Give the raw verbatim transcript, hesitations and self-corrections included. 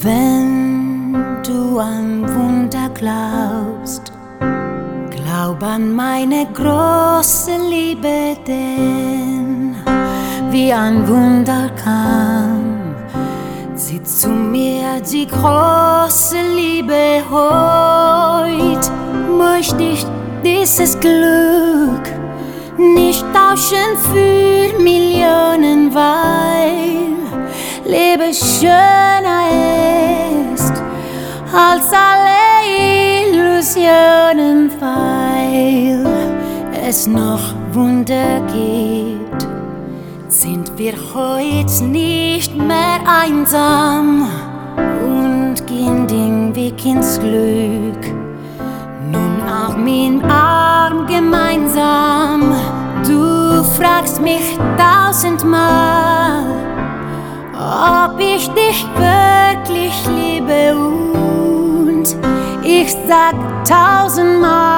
Wenn du an Wunder glaubst, glaub an meine große Liebe, denn wie ein Wunder kam, sie zu mir die große Liebe heut. Möchte ich dieses Glück nicht tauschen für Millionen, weil Liebe schöner ist als alle Illusionen, weil es noch Wunder gibt. Sind wir heute nicht mehr einsam und gehen den Weg ins Glück, nun auch mein Arm gemeinsam. Du fragst mich tausendmal, ob ich dich wirklich liebe, und ich sag tausendmal,